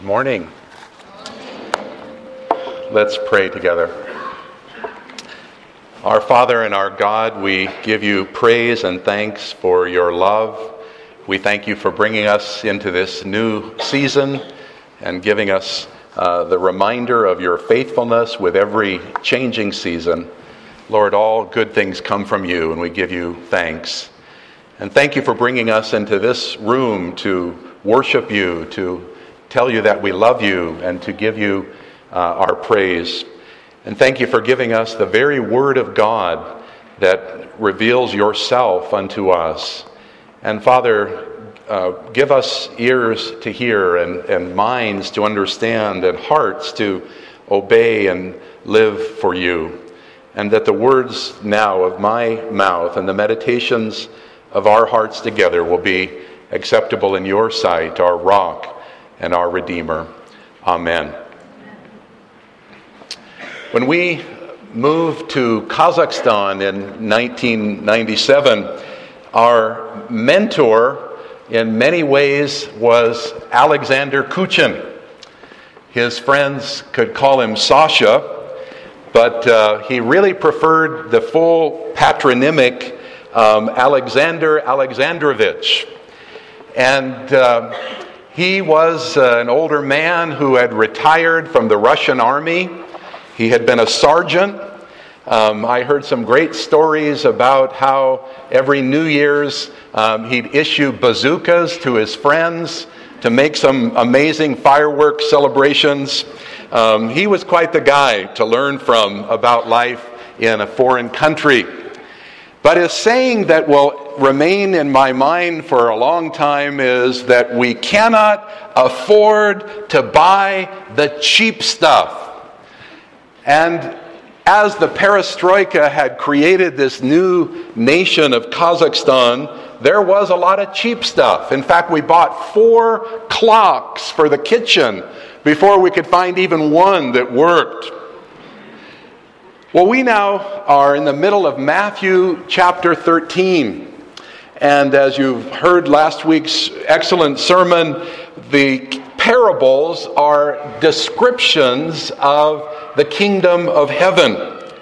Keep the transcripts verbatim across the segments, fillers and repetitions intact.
Morning. Let's pray together. Our Father and our God, we give you praise and thanks for your love. We thank you for bringing us into this new season and giving us uh, the reminder of your faithfulness with every changing season. Lord, all good things come from you, and we give you thanks. And thank you for bringing us into this room to worship you, to tell you that we love you, and to give you uh, our praise. And thank you for giving us the very Word of God that reveals yourself unto us. And Father, uh, give us ears to hear and, and minds to understand and hearts to obey and live for you. And that the words now of my mouth and the meditations of our hearts together will be acceptable in your sight, our rock and our Redeemer. Amen. When we moved to Kazakhstan in nineteen ninety-seven, our mentor in many ways was Alexander Kuchin. His friends could call him Sasha, but uh, he really preferred the full patronymic um, Alexander Alexandrovich. And uh, He was uh, an older man who had retired from the Russian army. He had been a sergeant. Um, I heard some great stories about how every New Year's um, he'd issue bazookas to his friends to make some amazing fireworks celebrations. Um, he was quite the guy to learn from about life in a foreign country. But a saying that will remain in my mind for a long time is that we cannot afford to buy the cheap stuff. And as the perestroika had created this new nation of Kazakhstan, there was a lot of cheap stuff. In fact, we bought four clocks for the kitchen before we could find even one that worked. Well, we now are in the middle of Matthew chapter thirteen. And as you've heard last week's excellent sermon, the parables are descriptions of the kingdom of heaven.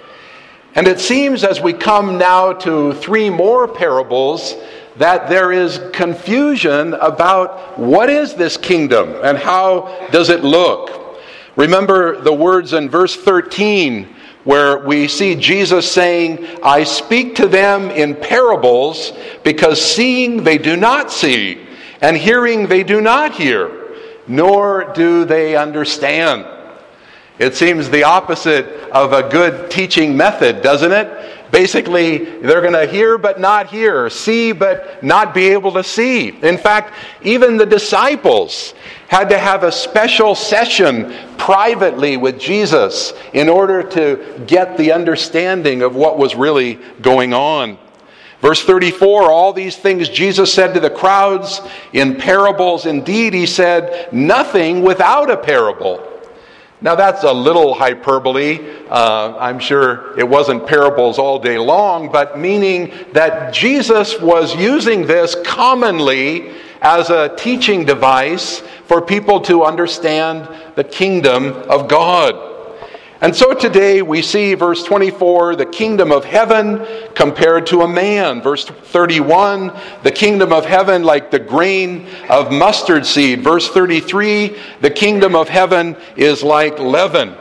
And it seems as we come now to three more parables that there is confusion about what is this kingdom and how does it look. Remember the words in verse thirteen, where we see Jesus saying, I speak to them in parables because seeing they do not see, and hearing they do not hear, nor do they understand. It seems the opposite of a good teaching method, doesn't it? Basically, they're going to hear but not hear, see but not be able to see. In fact, even the disciples had to have a special session privately with Jesus in order to get the understanding of what was really going on. Verse thirty-four, all these things Jesus said to the crowds in parables. Indeed, he said, nothing without a parable. Now that's a little hyperbole. Uh, I'm sure it wasn't parables all day long, but meaning that Jesus was using this commonly as a teaching device for people to understand the kingdom of God. And so today we see verse twenty-four, the kingdom of heaven compared to a man. Verse thirty-one, the kingdom of heaven like the grain of mustard seed. Verse thirty-three, the kingdom of heaven is like leaven.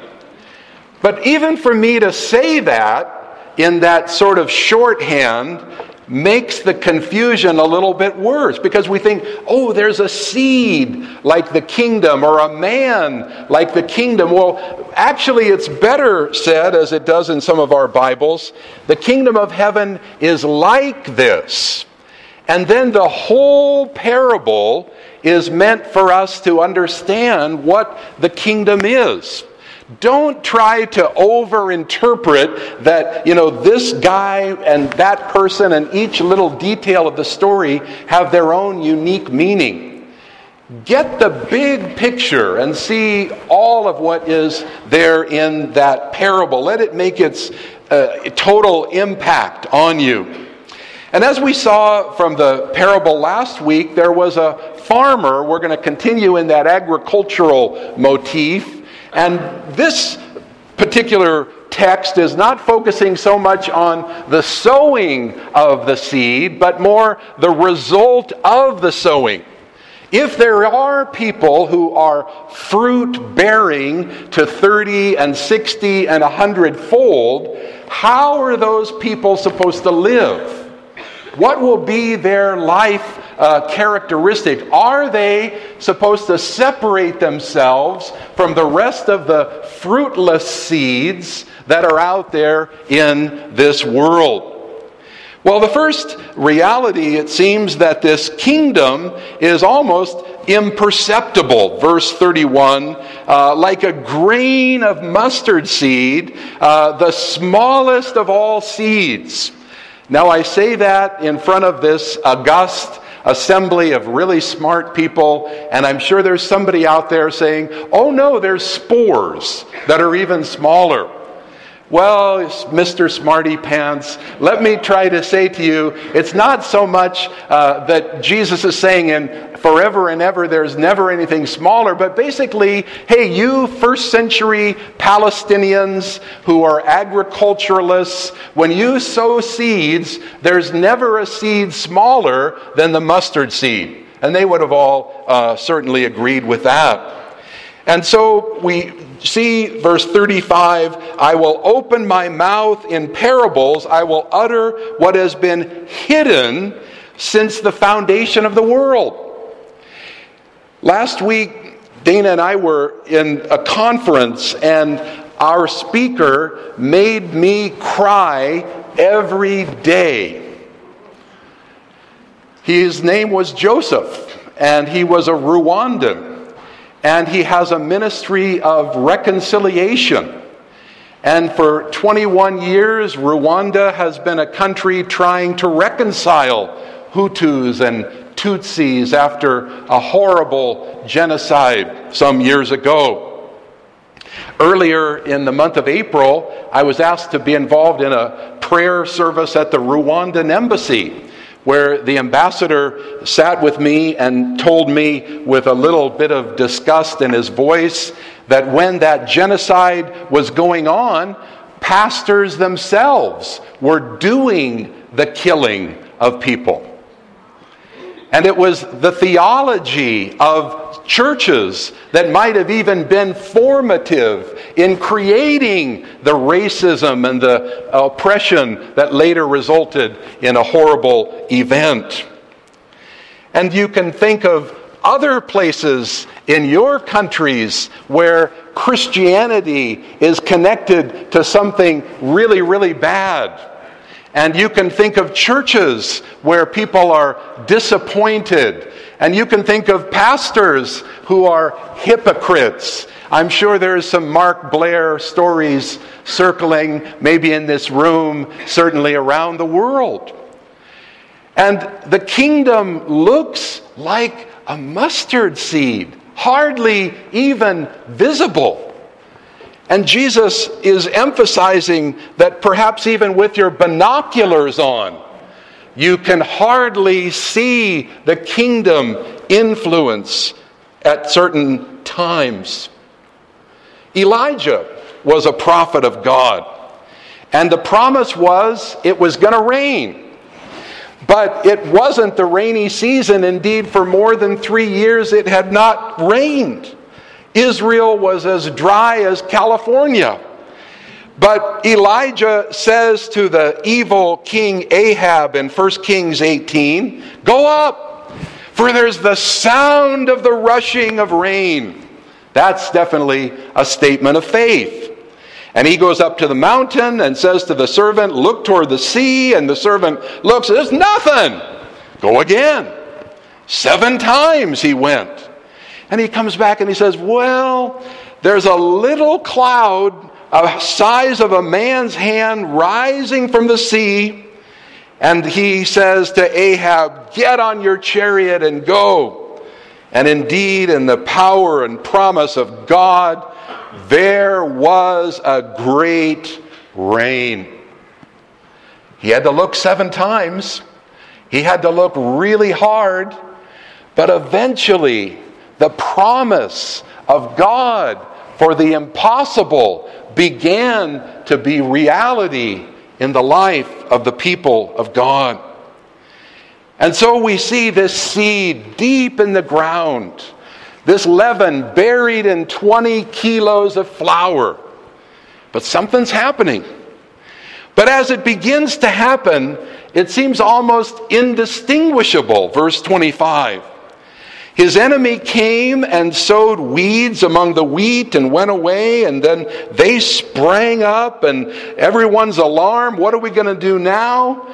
But even for me to say that in that sort of shorthand makes the confusion a little bit worse, because we think, oh, there's a seed like the kingdom, or a man like the kingdom. Well, actually it's better said, as it does in some of our Bibles, the kingdom of heaven is like this. And then the whole parable is meant for us to understand what the kingdom is. Don't try to overinterpret that, you know, this guy and that person and each little detail of the story have their own unique meaning. Get the big picture and see all of what is there in that parable. Let it make its uh, total impact on you. And as we saw from the parable last week, there was a farmer. We're going to continue in that agricultural motif. And this particular text is not focusing so much on the sowing of the seed, but more the result of the sowing. If there are people who are fruit-bearing to thirty and sixty and one hundred fold, how are those people supposed to live? What will be their life uh, characteristic? Are they supposed to separate themselves from the rest of the fruitless seeds that are out there in this world? Well, the first reality, it seems that this kingdom is almost imperceptible. Verse thirty-one, uh, like a grain of mustard seed, uh, the smallest of all seeds. Now, I say that in front of this august assembly of really smart people, and I'm sure there's somebody out there saying, oh no, there's spores that are even smaller. Well, Mister Smarty Pants, let me try to say to you, it's not so much uh, that Jesus is saying in forever and ever there's never anything smaller, but basically, hey, you first century Palestinians who are agriculturalists, when you sow seeds, there's never a seed smaller than the mustard seed. And they would have all uh, certainly agreed with that. And so we see verse thirty-five, I will open my mouth in parables, I will utter what has been hidden since the foundation of the world. Last week, Dana and I were in a conference, and our speaker made me cry every day. His name was Joseph, and he was a Rwandan. And he has a ministry of reconciliation. And for twenty-one years, Rwanda has been a country trying to reconcile Hutus and Tutsis after a horrible genocide some years ago. Earlier in the month of April, I was asked to be involved in a prayer service at the Rwandan embassy, where the ambassador sat with me and told me with a little bit of disgust in his voice that when that genocide was going on, pastors themselves were doing the killing of people. And it was the theology of churches that might have even been formative in creating the racism and the oppression that later resulted in a horrible event. And you can think of other places in your countries where Christianity is connected to something really, really bad. And you can think of churches where people are disappointed. And you can think of pastors who are hypocrites. I'm sure there's some Mark Blair stories circling, maybe in this room, certainly around the world. And the kingdom looks like a mustard seed, hardly even visible. And Jesus is emphasizing that perhaps even with your binoculars on, you can hardly see the kingdom influence at certain times. Elijah was a prophet of God, and the promise was it was going to rain. But it wasn't the rainy season. Indeed, for more than three years it had not rained. Israel was as dry as California. But Elijah says to the evil king Ahab in First Kings eighteen, go up, for there's the sound of the rushing of rain. That's definitely a statement of faith. And he goes up to the mountain and says to the servant, look toward the sea. And the servant looks, there's nothing. Go again. Seven times he went. And he comes back and he says, well, there's a little cloud the size of a man's hand rising from the sea. And he says to Ahab, get on your chariot and go. And indeed, in the power and promise of God, there was a great rain. He had to look seven times, He had to look really hard, but eventually the promise of God for the impossible began to be reality in the life of the people of God. And so we see this seed deep in the ground, this leaven buried in twenty kilos of flour. But something's happening. But as it begins to happen, it seems almost indistinguishable. Verse twenty-five. His enemy came and sowed weeds among the wheat and went away, and then they sprang up and everyone's alarmed. What are we going to do now?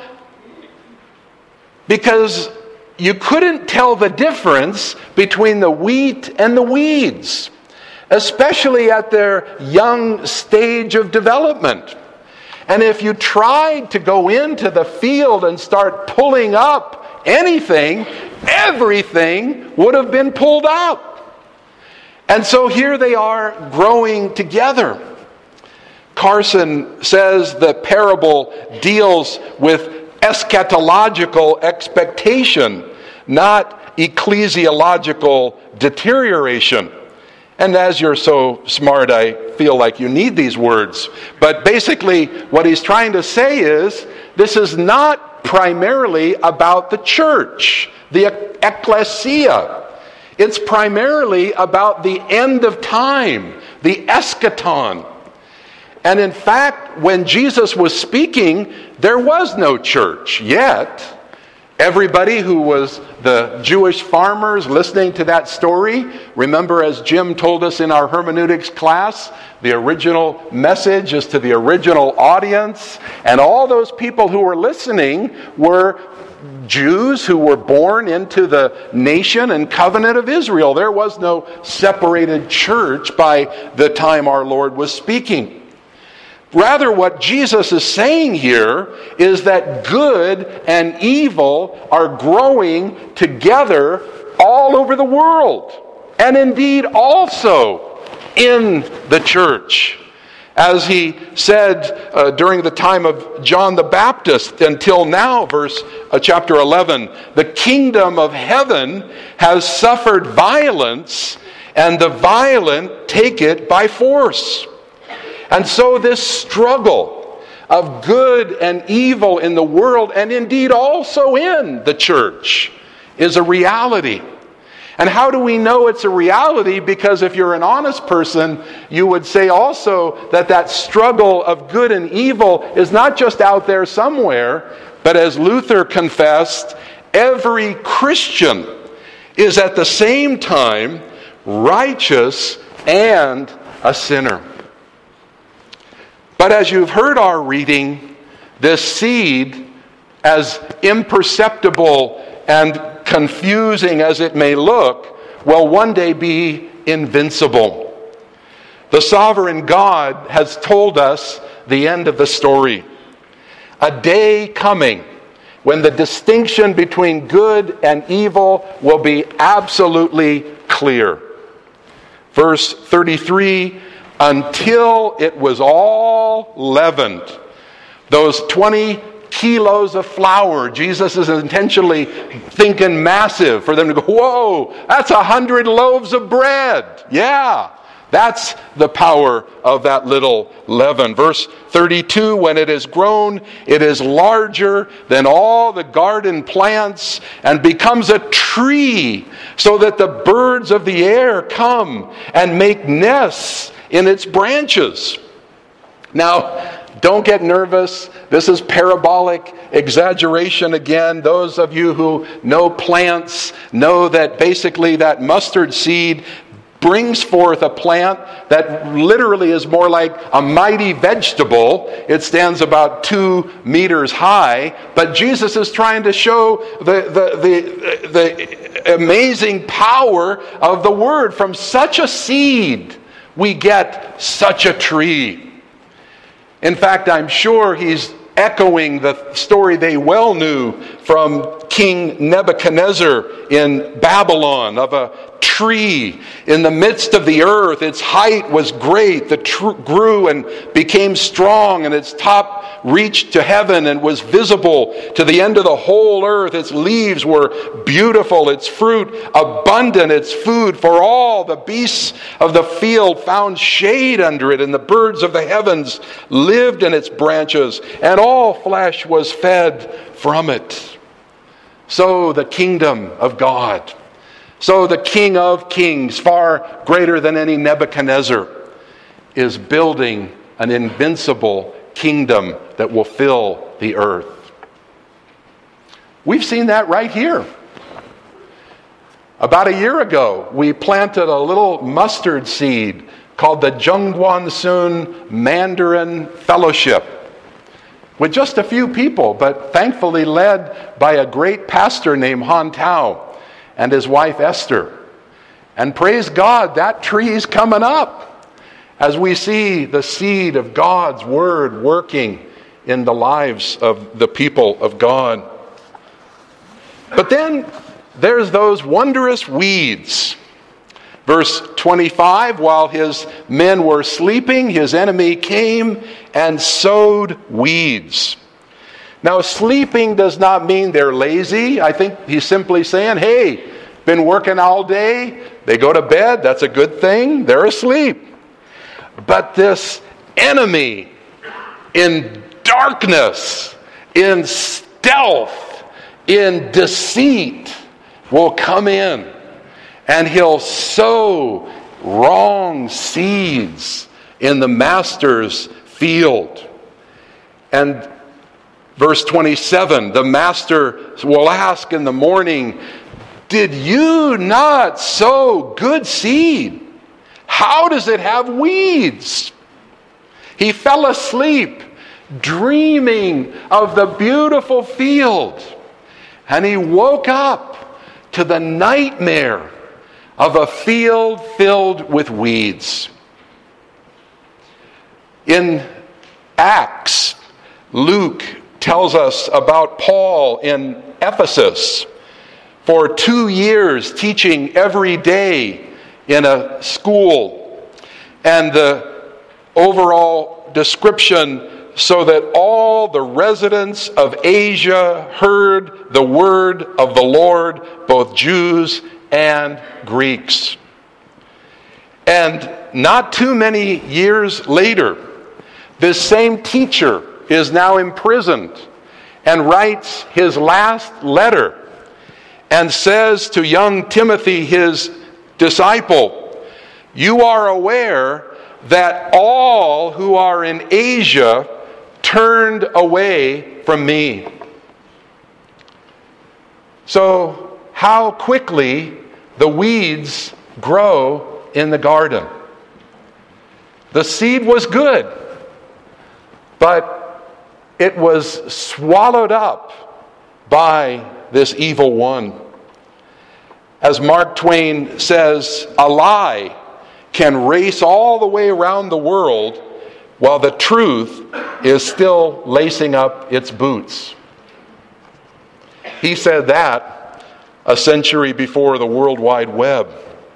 Because you couldn't tell the difference between the wheat and the weeds, especially at their young stage of development. And if you tried to go into the field and start pulling up anything, everything would have been pulled up. And so here they are growing together. Carson says the parable deals with eschatological expectation, not ecclesiological deterioration. And as you're so smart, I feel like you need these words. But basically, what he's trying to say is, this is not primarily about the church, the ecclesia. It's primarily about the end of time, the eschaton. And in fact, when Jesus was speaking, there was no church yet. Everybody who was the Jewish farmers listening to that story, remember, as Jim told us in our hermeneutics class, the original message is to the original audience. And all those people who were listening were Jews who were born into the nation and covenant of Israel. There was no separated church by the time our Lord was speaking. Rather, what Jesus is saying here is that good and evil are growing together all over the world, and indeed also in the church. As he said uh, during the time of John the Baptist, until now, verse uh, chapter eleven, the kingdom of heaven has suffered violence, and the violent take it by force. And so this struggle of good and evil in the world, and indeed also in the church, is a reality. And how do we know it's a reality? Because if you're an honest person, you would say also that that struggle of good and evil is not just out there somewhere, but as Luther confessed, every Christian is at the same time righteous and a sinner. But as you've heard our reading, this seed, as imperceptible and confusing as it may look, will one day be invincible. The sovereign God has told us the end of the story. A day coming when the distinction between good and evil will be absolutely clear. Verse thirty-three, until it was all leavened. Those twenty kilos of flour, Jesus is intentionally thinking massive for them to go, whoa, that's a hundred loaves of bread. Yeah, that's the power of that little leaven. Verse thirty-two, when it is grown, it is larger than all the garden plants and becomes a tree, so that the birds of the air come and make nests in its branches. Now, don't get nervous. This is parabolic exaggeration again. Those of you who know plants know that basically that mustard seed brings forth a plant that literally is more like a mighty vegetable. It stands about two meters high. But Jesus is trying to show the, the, the, the amazing power of the word. From such a seed, we get such a tree. In fact, I'm sure he's echoing the story they well knew from King Nebuchadnezzar in Babylon, of a tree in the midst of the earth. Its height was great. The tr- grew and became strong, and its top reached to heaven and was visible to the end of the whole earth. Its leaves were beautiful, its fruit abundant, its food for all. The beasts of the field found shade under it, and the birds of the heavens lived in its branches, and all flesh was fed from it. So the kingdom of God, so the King of Kings, far greater than any Nebuchadnezzar, is building an invincible kingdom that will fill the earth. We've seen that right here. About a year ago, we planted a little mustard seed called the Zhongguancun Mandarin Fellowship, with just a few people, but thankfully led by a great pastor named Han Tao and his wife Esther. And praise God, that tree is coming up as we see the seed of God's word working in the lives of the people of God. But then there's those wondrous weeds. Verse twenty-five, while his men were sleeping, his enemy came and sowed weeds. Now, sleeping does not mean they're lazy. I think he's simply saying, hey, been working all day, they go to bed, that's a good thing, they're asleep. But this enemy in darkness, in stealth, in deceit will come in, and he'll sow wrong seeds in the master's field. And verse twenty-seven, the master will ask in the morning, did you not sow good seed? How does it have weeds? He fell asleep, dreaming of the beautiful field, and he woke up to the nightmare of a field filled with weeds. In Acts, Luke tells us about Paul in Ephesus for two years teaching every day in a school. And the overall description, so that all the residents of Asia heard the word of the Lord, both Jews and Greeks. And not too many years later, this same teacher is now imprisoned and writes his last letter and says to young Timothy, his disciple, you are aware that all who are in Asia turned away from me. So, how quickly the weeds grow in the garden. The seed was good, but it was swallowed up by this evil one. As Mark Twain says, a lie can race all the way around the world while the truth is still lacing up its boots. He said that a century before the World Wide Web.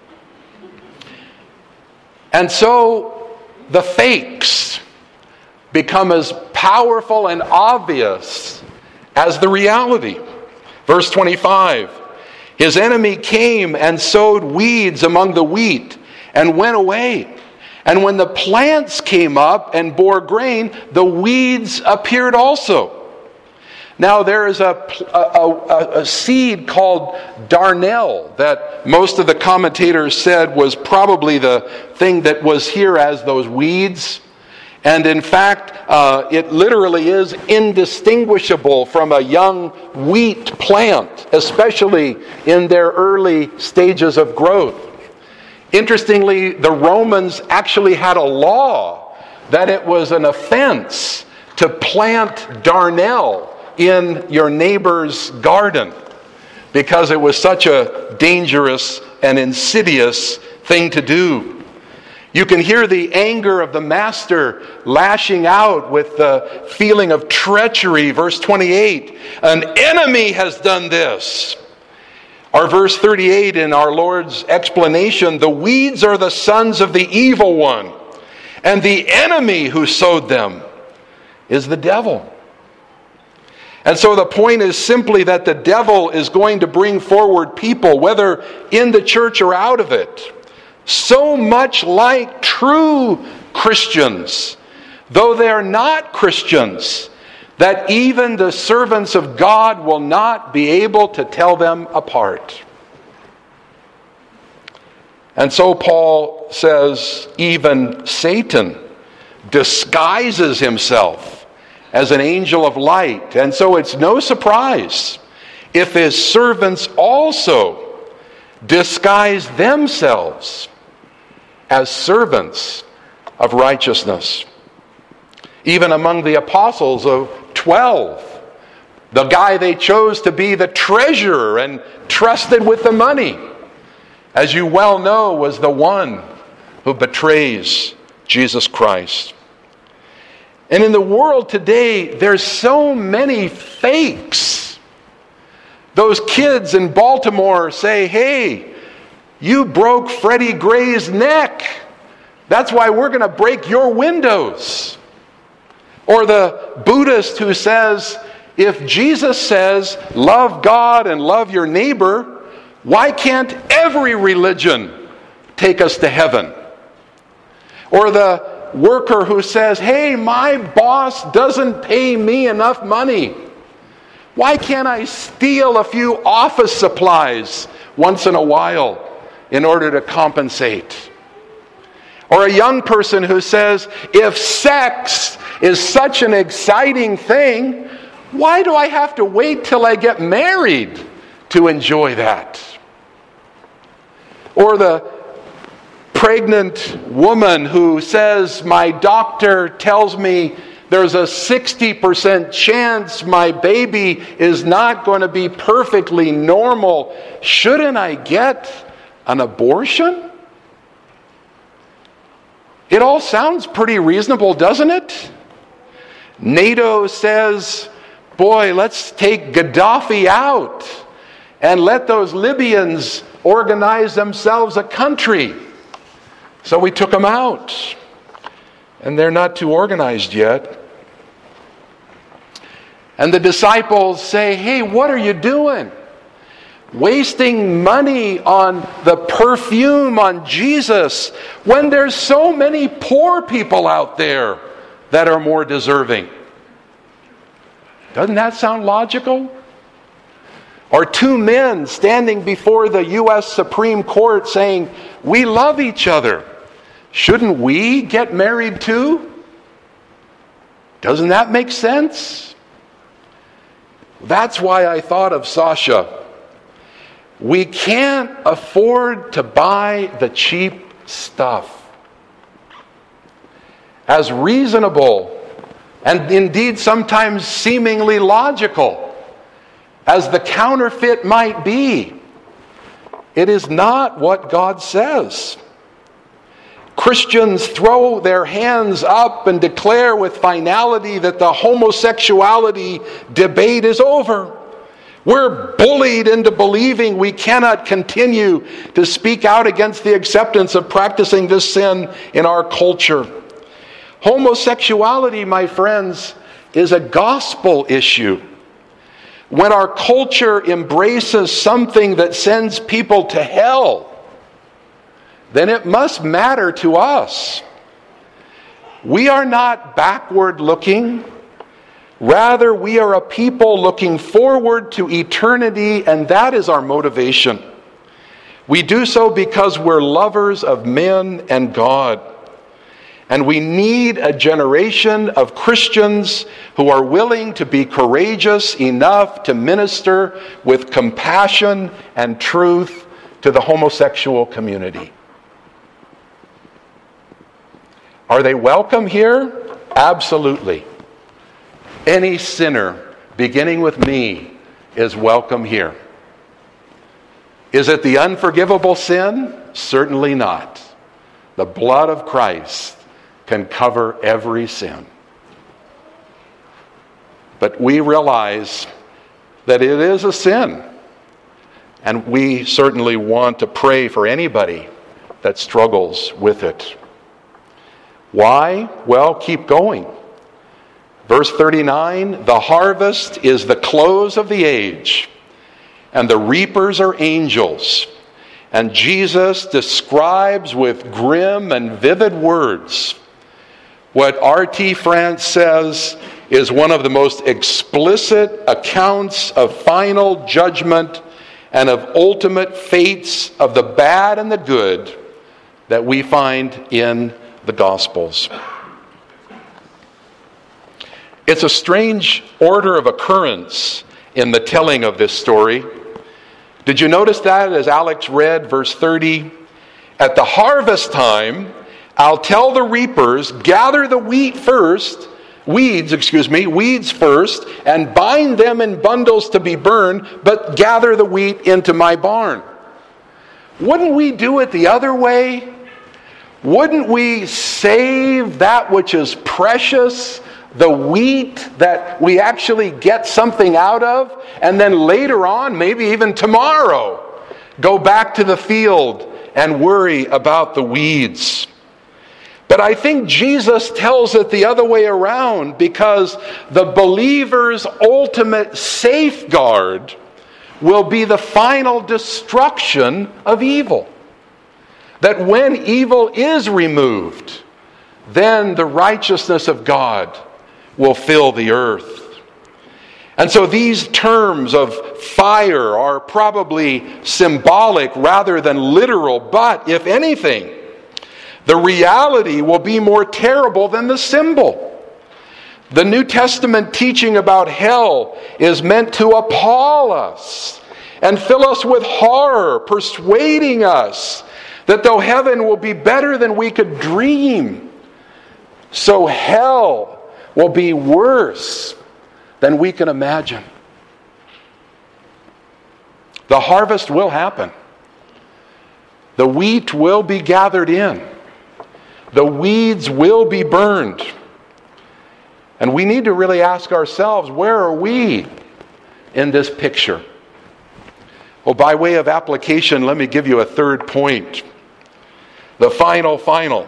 And so the fakes become as powerful and obvious as the reality. Verse twenty-five, his enemy came and sowed weeds among the wheat and went away. And when the plants came up and bore grain, the weeds appeared also. Now there is a, a, a, a seed called darnel that most of the commentators said was probably the thing that was here as those weeds. And in fact, uh, it literally is indistinguishable from a young wheat plant, especially in their early stages of growth. Interestingly, the Romans actually had a law that it was an offense to plant darnel in your neighbor's garden because it was such a dangerous and insidious thing to do. You can hear the anger of the master lashing out with the feeling of treachery. Verse twenty-eight, an enemy has done this. Or verse thirty-eight in our Lord's explanation, the weeds are the sons of the evil one, and the enemy who sowed them is the devil. And so the point is simply that the devil is going to bring forward people, whether in the church or out of it, so much like true Christians, though they are not Christians, that even the servants of God will not be able to tell them apart. And so Paul says, even Satan disguises himself as an angel of light. And so it's no surprise if his servants also disguise themselves as servants of righteousness. Even among the apostles of twelve, the guy they chose to be the treasurer and trusted with the money, as you well know, was the one who betrays Jesus Christ. And in the world today, there's so many fakes. Those kids in Baltimore say, hey, you broke Freddie Gray's neck. That's why we're going to break your windows. Or the Buddhist who says, if Jesus says, love God and love your neighbor, why can't every religion take us to heaven? Or the worker who says, hey, my boss doesn't pay me enough money. Why can't I steal a few office supplies once in a while in order to compensate? Or a young person who says, if sex is such an exciting thing, why do I have to wait till I get married to enjoy that? Or the pregnant woman who says, my doctor tells me there's a sixty percent chance my baby is not going to be perfectly normal. Shouldn't I get an abortion? It all sounds pretty reasonable, doesn't it? NATO says, boy, let's take Gaddafi out and let those Libyans organize themselves a country. So we took them out, and they're not too organized yet. And the disciples say, hey, what are you doing? Wasting money on the perfume on Jesus when there's so many poor people out there that are more deserving. Doesn't that sound logical? Or two men standing before the U S Supreme Court saying, we love each other. Shouldn't we get married too? Doesn't that make sense? That's why I thought of Sasha. We can't afford to buy the cheap stuff. As reasonable and indeed sometimes seemingly logical as the counterfeit might be, it is not what God says. Christians throw their hands up and declare with finality that the homosexuality debate is over. We're bullied into believing we cannot continue to speak out against the acceptance of practicing this sin in our culture. Homosexuality, my friends, is a gospel issue. When our culture embraces something that sends people to hell, then it must matter to us. We are not backward looking. Rather, we are a people looking forward to eternity, and that is our motivation. We do so because we're lovers of men and God. And we need a generation of Christians who are willing to be courageous enough to minister with compassion and truth to the homosexual community. Are they welcome here? Absolutely. Any sinner, beginning with me, is welcome here. Is it the unforgivable sin? Certainly not. the blood of Christ can cover every sin. But we realize that it is a sin. And we certainly want to pray for anybody that struggles with it. Why? Well, keep going. Verse thirty-nine, the harvest is the close of the age, and the reapers are angels. And Jesus describes with grim and vivid words what R T France says is one of the most explicit accounts of final judgment and of ultimate fates of the bad and the good that we find in the Gospels. It's a strange order of occurrence in the telling of this story. Did you notice that as Alex read verse thirty? At the harvest time, I'll tell the reapers, gather the wheat first, weeds, excuse me, weeds first, and bind them in bundles to be burned, but gather the wheat into my barn. Wouldn't we do it the other way? Wouldn't we save that which is precious, the wheat that we actually get something out of, and then later on, maybe even tomorrow, go back to the field and worry about the weeds? But I think Jesus tells it the other way around, because the believer's ultimate safeguard will be the final destruction of evil. That when evil is removed, then the righteousness of God will fill the earth. And so these terms of fire are probably symbolic rather than literal, but if anything, the reality will be more terrible than the symbol. The New Testament teaching about hell is meant to appall us and fill us with horror, persuading us that though heaven will be better than we could dream, so hell will be worse than we can imagine. The harvest will happen. The wheat will be gathered in. The weeds will be burned. And we need to really ask ourselves, where are we in this picture? Well, by way of application, let me give you a third point. The final, final.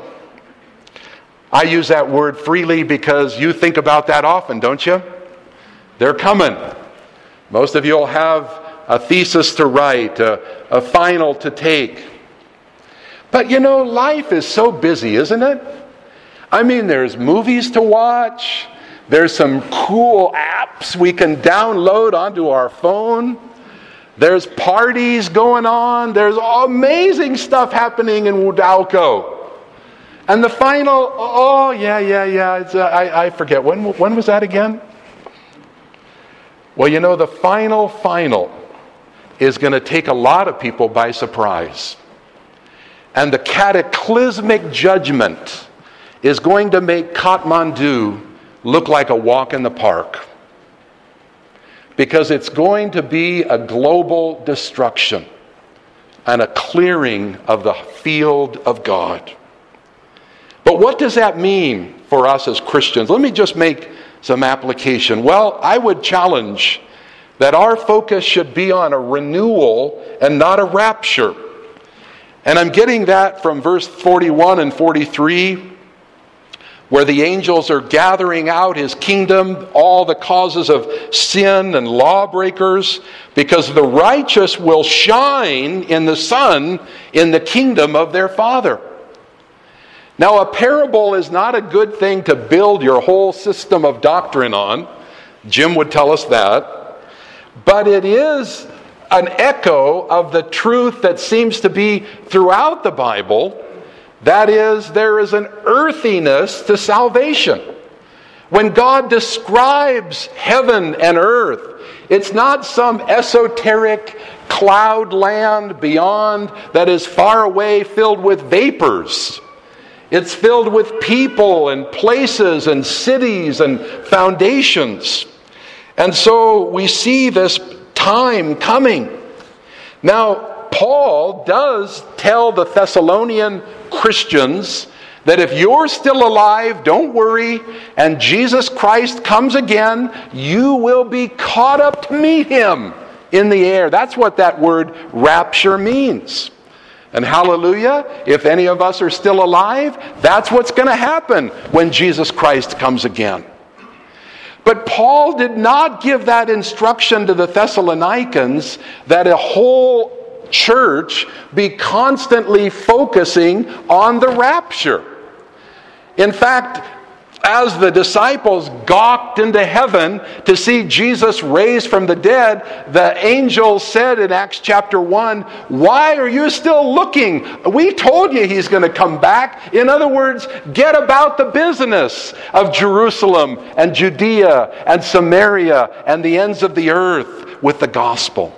I use that word freely because you think about that often, don't you? They're coming. Most of you will have a thesis to write, a, a final to take. But you know, life is so busy, isn't it? I mean, there's movies to watch. There's some cool apps we can download onto our phone. There's parties going on. There's amazing stuff happening in Woodalco. And the final, oh, yeah, yeah, yeah, it's, uh, I, I forget. When, when was that again? Well, you know, the final, final is going to take a lot of people by surprise. And the cataclysmic judgment is going to make Kathmandu look like a walk in the park. Because it's going to be a global destruction and a clearing of the field of God. But what does that mean for us as Christians? Let me just make some application. Well, I would challenge that our focus should be on a renewal and not a rapture. And I'm getting that from verse forty-one and forty-three, where the angels are gathering out his kingdom, all the causes of sin and lawbreakers, because the righteous will shine in the sun in the kingdom of their Father. Now, a parable is not a good thing to build your whole system of doctrine on. Jim would tell us that. But it is an echo of the truth that seems to be throughout the Bible. That is, there is an earthiness to salvation. When God describes heaven and earth, it's not some esoteric cloud land beyond that is far away filled with vapors. It's filled with people and places and cities and foundations. And so we see this time coming. Now, Paul does tell the Thessalonian Christians that if you're still alive, don't worry, and Jesus Christ comes again, you will be caught up to meet him in the air. That's what that word rapture means. And hallelujah, if any of us are still alive, that's what's going to happen when Jesus Christ comes again. But Paul did not give that instruction to the Thessalonians that a whole church be constantly focusing on the rapture. In fact, as the disciples gawked into heaven to see Jesus raised from the dead, the angel said in Acts chapter one, "Why are you still looking? We told you he's going to come back." In other words, get about the business of Jerusalem and Judea and Samaria and the ends of the earth with the gospel.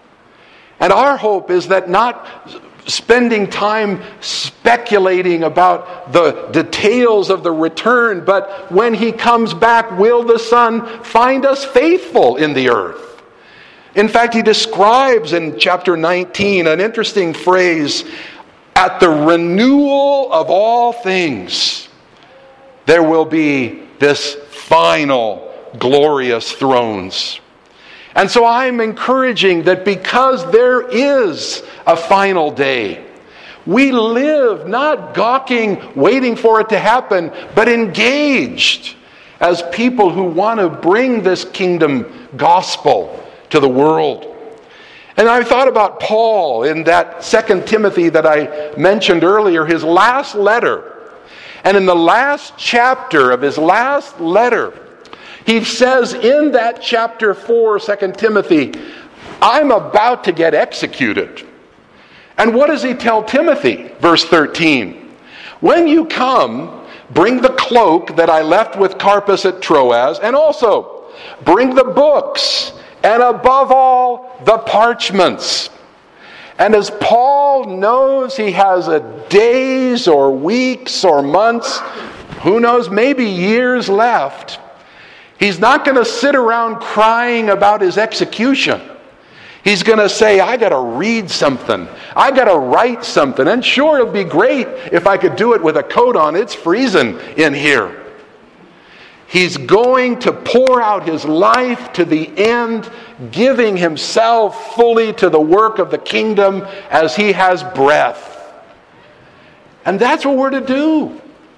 And our hope is that not spending time speculating about the details of the return, but when he comes back, will the Son find us faithful in the earth? In fact, he describes in chapter nineteen an interesting phrase, "At the renewal of all things, there will be this final glorious thrones." And so I'm encouraging that because there is a final day, we live not gawking, waiting for it to happen, but engaged as people who want to bring this kingdom gospel to the world. And I thought about Paul in that Second Timothy that I mentioned earlier, his last letter. And in the last chapter of his last letter, he says in that chapter four, Second Timothy, "I'm about to get executed." And what does he tell Timothy? Verse thirteen, "When you come, bring the cloak that I left with Carpus at Troas, and also bring the books, and above all, the parchments." And as Paul knows he has a days or weeks or months, who knows, maybe years left, he's not going to sit around crying about his execution. He's going to say, "I got to read something. I got to write something. And sure, it'd be great if I could do it with a coat on. It's freezing in here." He's going to pour out his life to the end, giving himself fully to the work of the kingdom as he has breath. And that's what we're to do.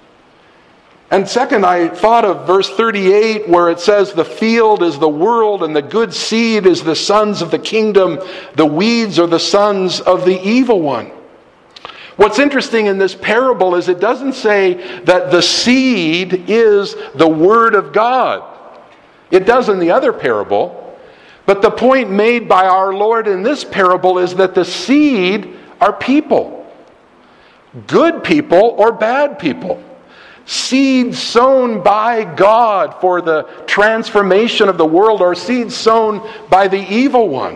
And second, I thought of verse thirty-eight where it says, "The field is the world, and the good seed is the sons of the kingdom. The weeds are the sons of the evil one." What's interesting in this parable is it doesn't say that the seed is the word of God. It does in the other parable. But the point made by our Lord in this parable is that the seed are people. Good people or bad people. Seed sown by God for the transformation of the world, or seed sown by the evil one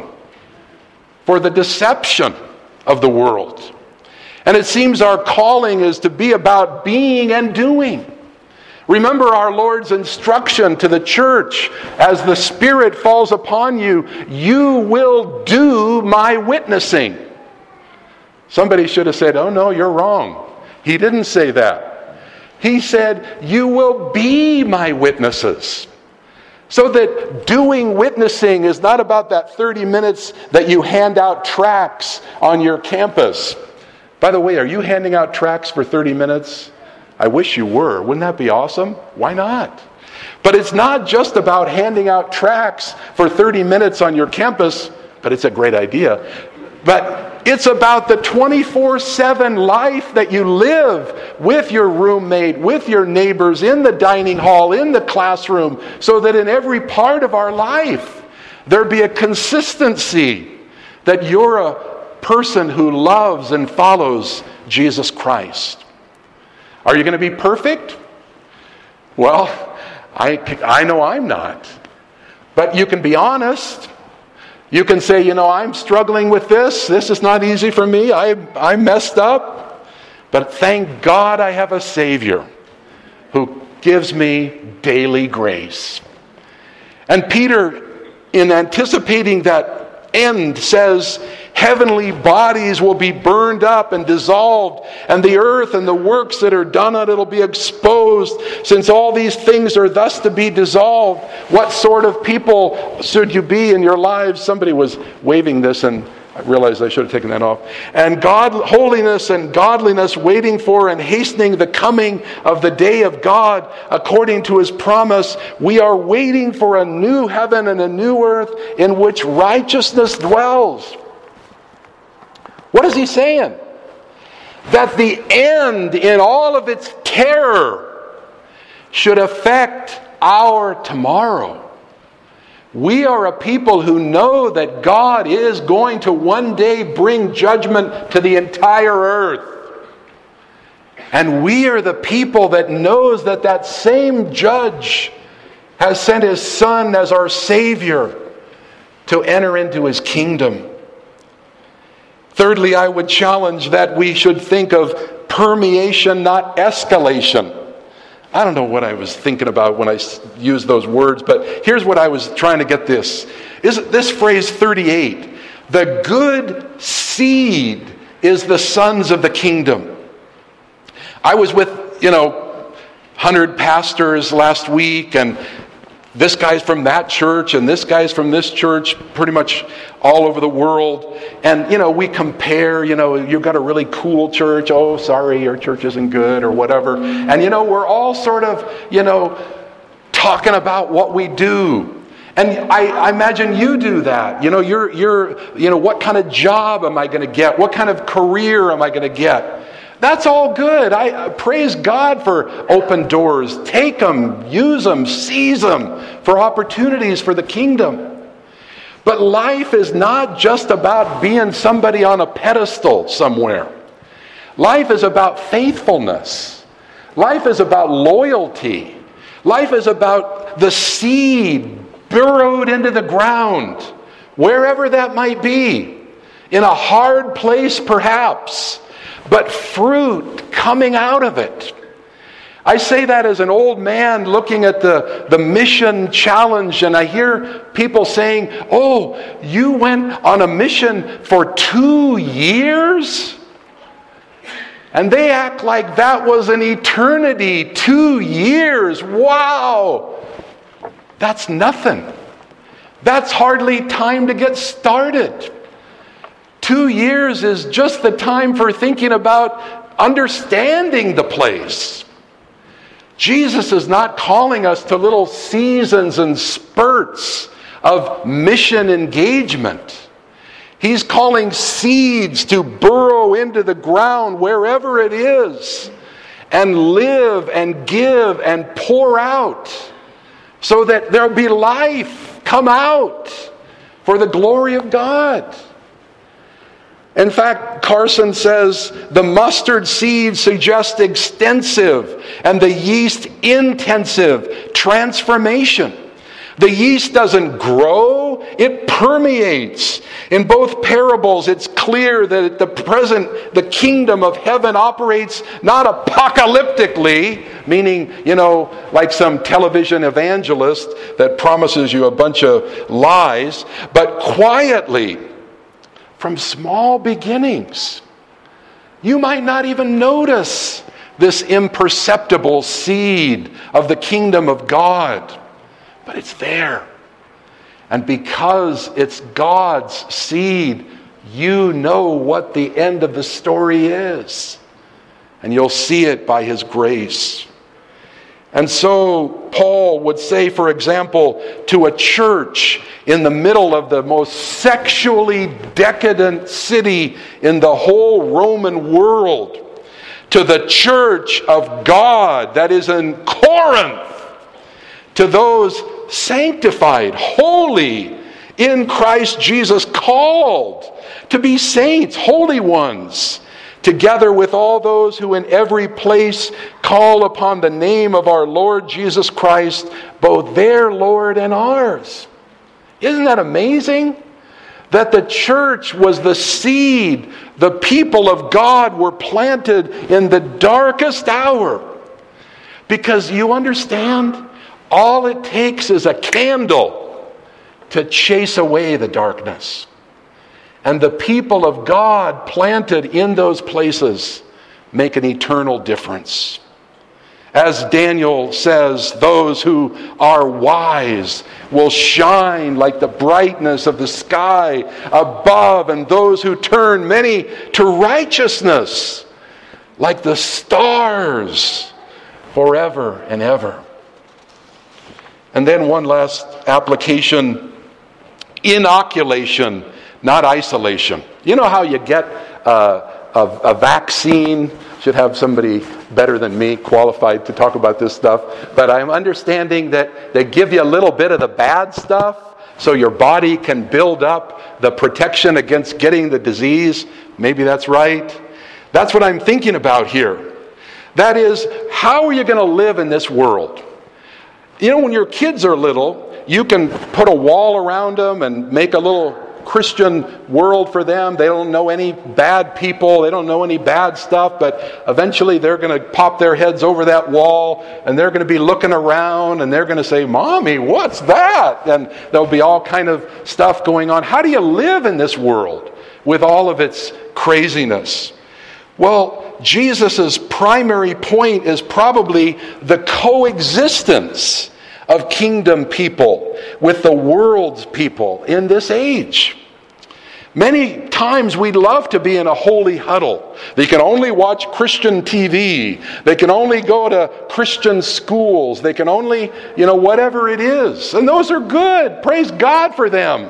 for the deception of the world. And it seems our calling is to be about being and doing. Remember our Lord's instruction to the church, "As the Spirit falls upon you, you will do my witnessing." Somebody should have said, "Oh no, you're wrong." He didn't say that. He said, "You will be my witnesses." So that doing witnessing is not about that thirty minutes that you hand out tracts on your campus. By the way, are you handing out tracts for thirty minutes? I wish you were. Wouldn't that be awesome? Why not? But it's not just about handing out tracts for thirty minutes on your campus, but it's a great idea. But it's about the twenty-four seven life that you live with your roommate, with your neighbors, in the dining hall, in the classroom, so that in every part of our life there be a consistency that you're a person who loves and follows Jesus Christ. Are you going to be perfect? Well, I, I know I'm not. But you can be honest. You can say, you know, I'm struggling with this. This is not easy for me. I, I messed up. But thank God I have a Savior who gives me daily grace. And Peter, in anticipating that end says heavenly bodies will be burned up and dissolved, and the earth and the works that are done on it will be exposed. Since all these things are thus to be dissolved, what sort of people should you be in your lives? Somebody was waving this, and I realized I should have taken that off. And God, holiness and godliness, waiting for and hastening the coming of the day of God, according to His promise. We are waiting for a new heaven and a new earth in which righteousness dwells. What is he saying? That the end in all of its terror should affect our tomorrow. We are a people who know that God is going to one day bring judgment to the entire earth. And we are the people that knows that that same judge has sent His Son as our Savior to enter into His kingdom. Thirdly, I would challenge that we should think of permeation, not escalation. I don't know what I was thinking about when I used those words, but here's what I was trying to get this. Is this phrase thirty-eight, the good seed is the sons of the kingdom. I was with, you know, one hundred pastors last week, and this guy's from that church, and this guy's from this church, pretty much all over the world. And, you know, we compare, you know, you've got a really cool church. Oh, sorry, your church isn't good, or whatever. And, you know, we're all sort of, you know, talking about what we do. And I, I imagine you do that. You know, you're, you're, you know, what kind of job am I going to get? What kind of career am I going to get? That's all good. I, I praise God for open doors. Take them, use them, seize them for opportunities for the kingdom. But life is not just about being somebody on a pedestal somewhere. Life is about faithfulness. Life is about loyalty. Life is about the seed burrowed into the ground, wherever that might be, in a hard place perhaps, but fruit coming out of it. I say that as an old man looking at the, the mission challenge, and I hear people saying, oh, you went on a mission for two years? And they act like that was an eternity. Two years. Wow. That's nothing. That's hardly time to get started. Two years is just the time for thinking about understanding the place. Jesus is not calling us to little seasons and spurts of mission engagement. He's calling seeds to burrow into the ground wherever it is and live and give and pour out so that there'll be life come out for the glory of God. In fact, Carson says the mustard seed suggests extensive and the yeast intensive transformation. The yeast doesn't grow, it permeates. In both parables, it's clear that at the present, the kingdom of heaven operates not apocalyptically, meaning, you know, like some television evangelist that promises you a bunch of lies, but quietly, from small beginnings. You might not even notice this imperceptible seed of the kingdom of God, but it's there. And because it's God's seed, you know what the end of the story is. And you'll see it by His grace. And so Paul would say, for example, to a church in the middle of the most sexually decadent city in the whole Roman world, to the church of God that is in Corinth, to those sanctified, holy, in Christ Jesus, called to be saints, holy ones, together with all those who in every place call upon the name of our Lord Jesus Christ, both their Lord and ours. Isn't that amazing? That the church was the seed, the people of God were planted in the darkest hour. Because you understand, all it takes is a candle to chase away the darkness. And the people of God planted in those places make an eternal difference. As Daniel says, those who are wise will shine like the brightness of the sky above, and those who turn many to righteousness like the stars forever and ever. And then one last application, inoculation, not isolation. You know how you get uh, a, a vaccine? Should have somebody better than me qualified to talk about this stuff. But I'm understanding that they give you a little bit of the bad stuff so your body can build up the protection against getting the disease. Maybe that's right. That's what I'm thinking about here. That is, how are you going to live in this world? You know, when your kids are little, you can put a wall around them and make a little Christian world for them. They don't know any bad people. They don't know any bad stuff, but eventually they're going to pop their heads over that wall and they're going to be looking around and they're going to say, "Mommy, what's that?" And there'll be all kind of stuff going on. How do you live in this world with all of its craziness? Well, Jesus' primary point is probably the coexistence of kingdom people with the world's people in this age. Many times we'd love to be in a holy huddle. They can only watch Christian T V. They can only go to Christian schools. They can only, you know, whatever it is. And those are good. Praise God for them.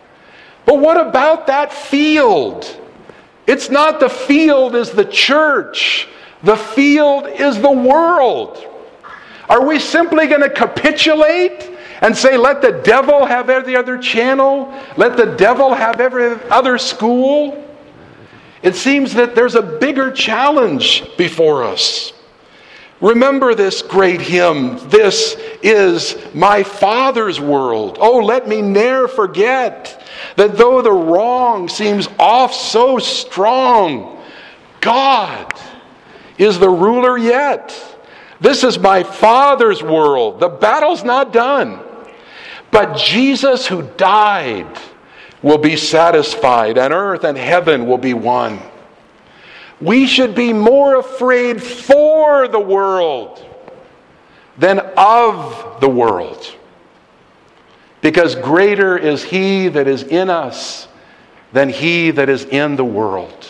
But what about that field? It's not the field is the church. The field is the world. Are we simply going to capitulate and say, let the devil have every other channel? Let the devil have every other school? It seems that there's a bigger challenge before us. Remember this great hymn, "This is my Father's world. Oh, let me ne'er forget that though the wrong seems oft so strong, God is the ruler yet. This is my Father's world. The battle's not done. But Jesus who died will be satisfied, and earth and heaven will be one." We should be more afraid for the world than of the world. Because greater is He that is in us than he that is in the world.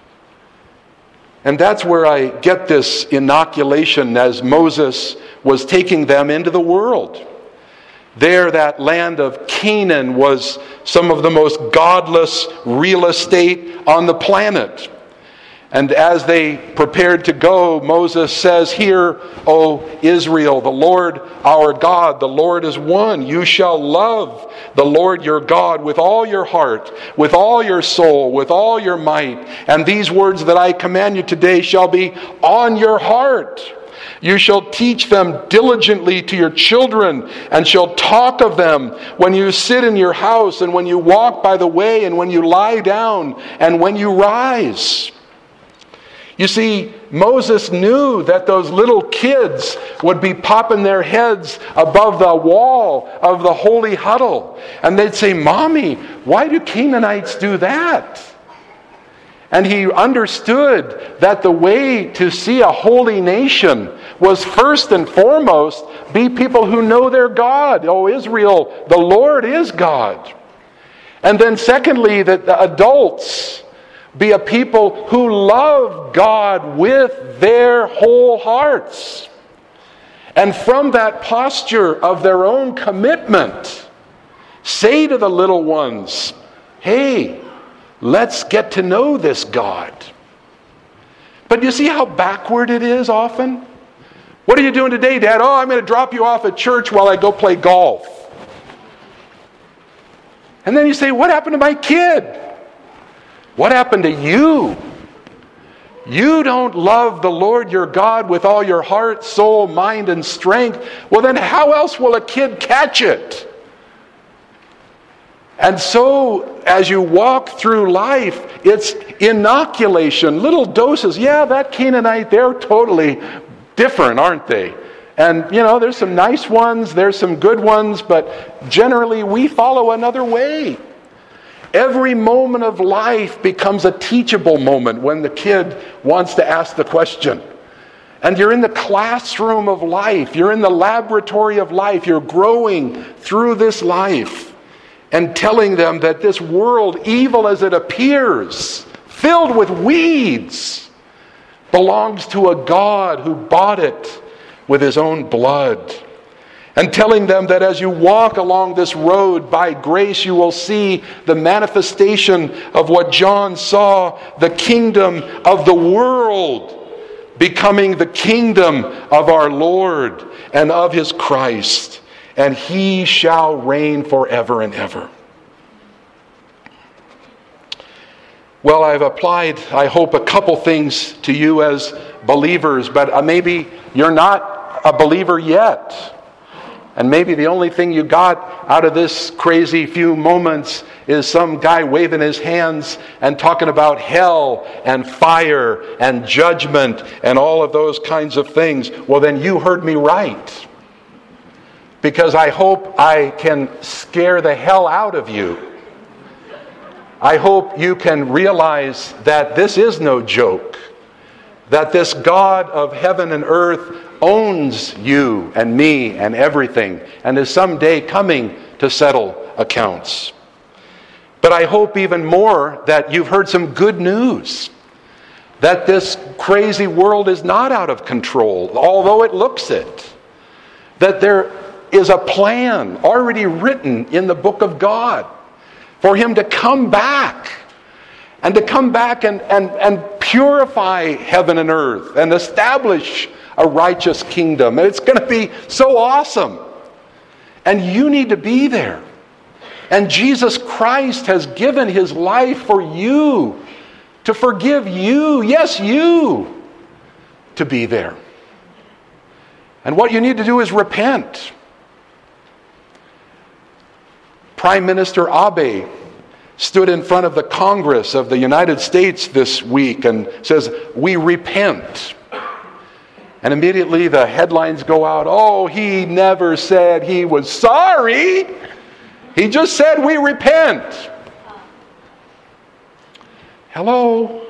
And that's where I get this inoculation as Moses was taking them into the world. There, that land of Canaan was some of the most godless real estate on the planet. And as they prepared to go, Moses says, "Hear, O Israel, the Lord our God, the Lord is one. You shall love the Lord your God with all your heart, with all your soul, with all your might. And these words that I command you today shall be on your heart. You shall teach them diligently to your children, and shall talk of them when you sit in your house, and when you walk by the way, and when you lie down, and when you rise." You see, Moses knew that those little kids would be popping their heads above the wall of the holy huddle. And they'd say, "Mommy, why do Canaanites do that?" And he understood that the way to see a holy nation was first and foremost be people who know their God. "Oh, Israel, the Lord is God." And then secondly, that the adults be a people who love God with their whole hearts. And from that posture of their own commitment, say to the little ones, "Hey, let's get to know this God." But you see how backward it is often? "What are you doing today, Dad?" "Oh, I'm going to drop you off at church while I go play golf." And then you say, "What happened to my kid?" What happened to you? You don't love the Lord your God with all your heart, soul, mind, and strength. Well, then how else will a kid catch it? And so, as you walk through life, it's inoculation, little doses. Yeah, that Canaanite, they're totally different, aren't they? And, you know, there's some nice ones, there's some good ones, but generally we follow another way. Every moment of life becomes a teachable moment when the kid wants to ask the question. And you're in the classroom of life. You're in the laboratory of life. You're growing through this life and telling them that this world, evil as it appears, filled with weeds, belongs to a God who bought it with his own blood. And telling them that as you walk along this road, by grace you will see the manifestation of what John saw, the kingdom of the world becoming the kingdom of our Lord and of his Christ. And he shall reign forever and ever. Well, I've applied, I hope, a couple things to you as believers, but maybe you're not a believer yet. And maybe the only thing you got out of this crazy few moments is some guy waving his hands and talking about hell and fire and judgment and all of those kinds of things. Well, then you heard me right. Because I hope I can scare the hell out of you. I hope you can realize that this is no joke. That this God of heaven and earth owns you and me and everything, and is someday coming to settle accounts. But I hope even more that you've heard some good news. That this crazy world is not out of control, although it looks it. That there is a plan already written in the book of God for him to come back. And to come back and, and, and purify heaven and earth and establish a righteous kingdom. And it's going to be so awesome. And you need to be there. And Jesus Christ has given his life for you, to forgive you, yes, you, to be there. And what you need to do is repent. Prime Minister Abe stood in front of the Congress of the United States this week and says, "We repent." And immediately the headlines go out, "Oh, he never said he was sorry. He just said we repent." Hello?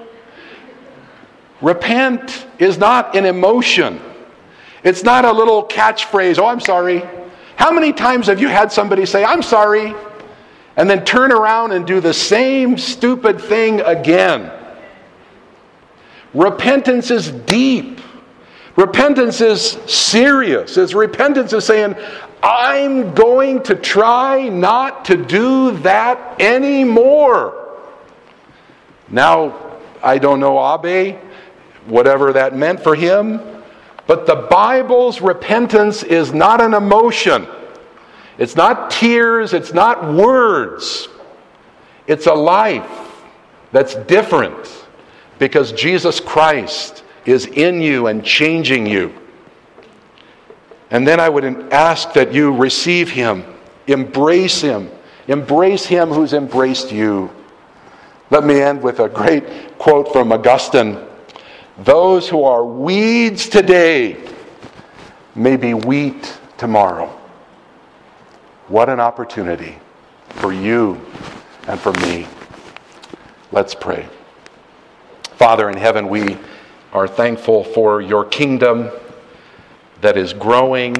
Repent is not an emotion. It's not a little catchphrase, "Oh, I'm sorry." How many times have you had somebody say, "I'm sorry," and then turn around and do the same stupid thing again? Repentance is deep. Repentance is serious. It's repentance is saying, I'm going to try not to do that anymore. Now, I don't know Abe, whatever that meant for him, but the Bible's repentance is not an emotion. It's not tears, it's not words. It's a life that's different because Jesus Christ is in you and changing you. And then I would ask that you receive him, embrace him, embrace him who's embraced you. Let me end with a great quote from Augustine. Those who are weeds today may be wheat tomorrow. What an opportunity for you and for me. Let's pray. Father in heaven, we are thankful for your kingdom that is growing,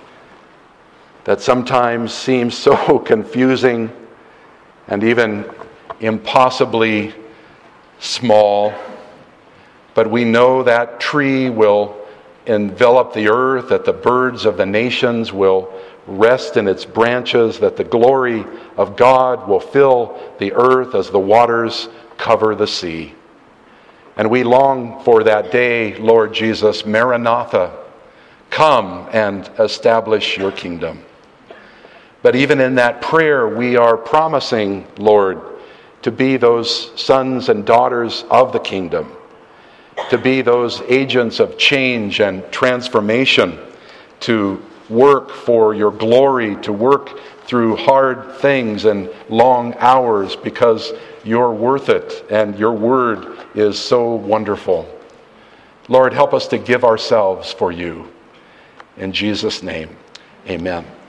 that sometimes seems so confusing and even impossibly small. But we know that tree will envelop the earth, that the birds of the nations will rest in its branches, that the glory of God will fill the earth as the waters cover the sea. And we long for that day, Lord Jesus, Maranatha, come and establish your kingdom. But even in that prayer, we are promising, Lord, to be those sons and daughters of the kingdom, to be those agents of change and transformation, to work for your glory, to work through hard things and long hours because you're worth it and your word is so wonderful. Lord, help us to give ourselves for you. In Jesus' name, amen.